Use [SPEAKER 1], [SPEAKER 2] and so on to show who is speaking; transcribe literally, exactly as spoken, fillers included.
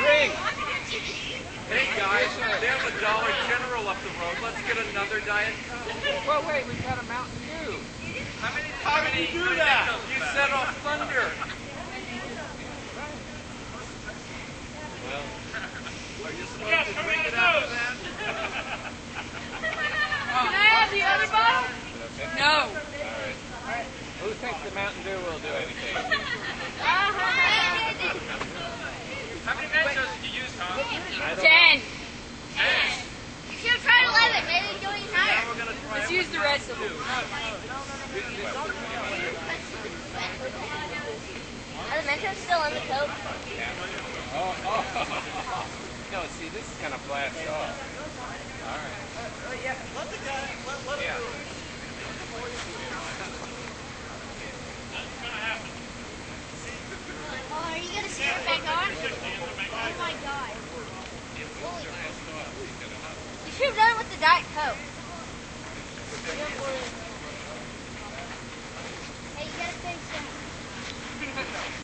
[SPEAKER 1] Drink!
[SPEAKER 2] Hey guys, there's a Dollar General up the road. Let's get another Diet Coke.
[SPEAKER 1] Well, wait, we've got a Mountain Dew.
[SPEAKER 2] How many? How did you do that? You set off thunder. Well, are you supposed to drink it after that?
[SPEAKER 3] Can I have the other bottle? No.
[SPEAKER 1] All right. Who thinks the Mountain Dew will do anything?
[SPEAKER 2] How many Mentos did you use, Tom?
[SPEAKER 3] Ten.
[SPEAKER 2] Ten.
[SPEAKER 4] You should try eleven. Maybe it's going higher.
[SPEAKER 2] Now we're gonna try.
[SPEAKER 3] Let's use the rest of them.
[SPEAKER 4] Are the Mentos still in the Coke?
[SPEAKER 1] Oh, oh. No, see, this is kind of blast off. All right.
[SPEAKER 2] Yeah. Let the guy. Let, let
[SPEAKER 1] Yeah.
[SPEAKER 2] him do it.
[SPEAKER 4] Oh, are you going to turn it back on? Oh my god. You should have done it with the Diet Coke.